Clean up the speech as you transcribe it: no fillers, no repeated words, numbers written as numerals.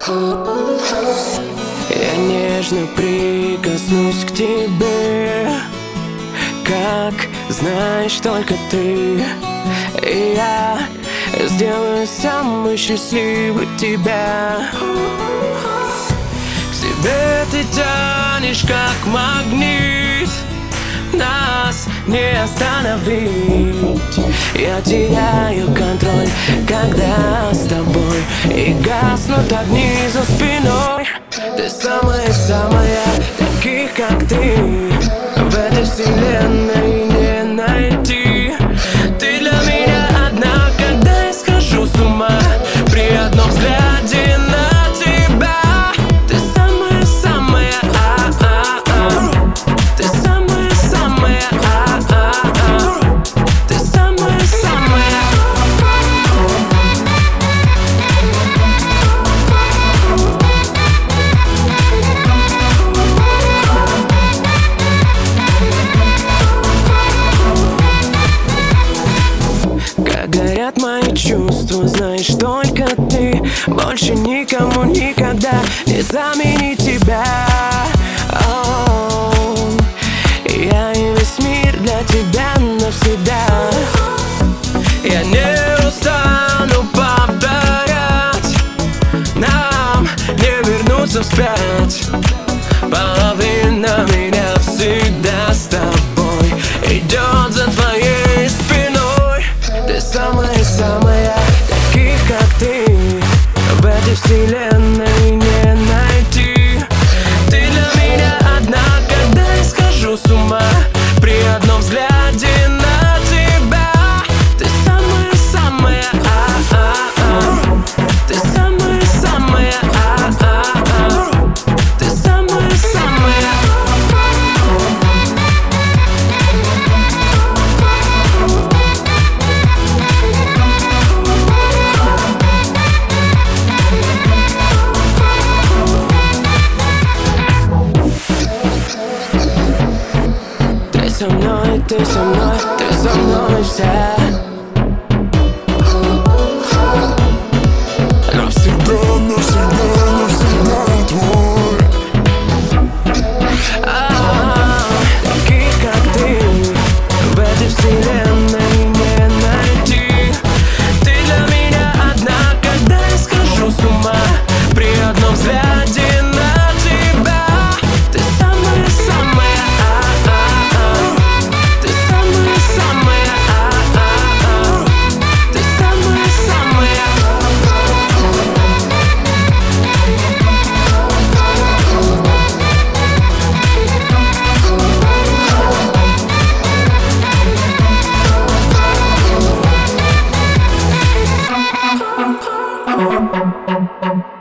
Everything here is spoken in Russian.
Я нежно прикоснусь к тебе, как знаешь только ты. И я сделаю самый счастливый тебя. К себе ты тянешь, как магнит, нас не остановить. Я теряю контроль, когда с тобой, и гаснут огни за спиной. Ты самая-самая, таких как ты в этой вселенной не найти. Ты для меня одна, когда я схожу с ума при одном взгляде на тебя. Ты самая-самая, ты самая-самая, ты самая-самая. Как горят мои чувства, знаешь только ты. Больше никому никогда не заменить тебя. Я и весь мир для тебя навсегда. Я не устану повторять, нам не вернуться вспять. Половина меня всегда с тобой идет за твоей спиной. Ты самая-самая, таких как ты в этой вселенной не найти. Ты для меня одна, когда я схожу с ума при одном взгляде на тебя. Ты самая-самая, ты самая-самая, ты самая-самая. Ты со мной, ты со мной, ты со мной вся. Навсегда, навсегда, навсегда твой. Таких как ты в этой вселенной не найти. Ты для меня одна, когда я схожу с ума при одном взгляде на тебя. Ты самая-самая, ты самая-самая, ты самая-самая. Thank you.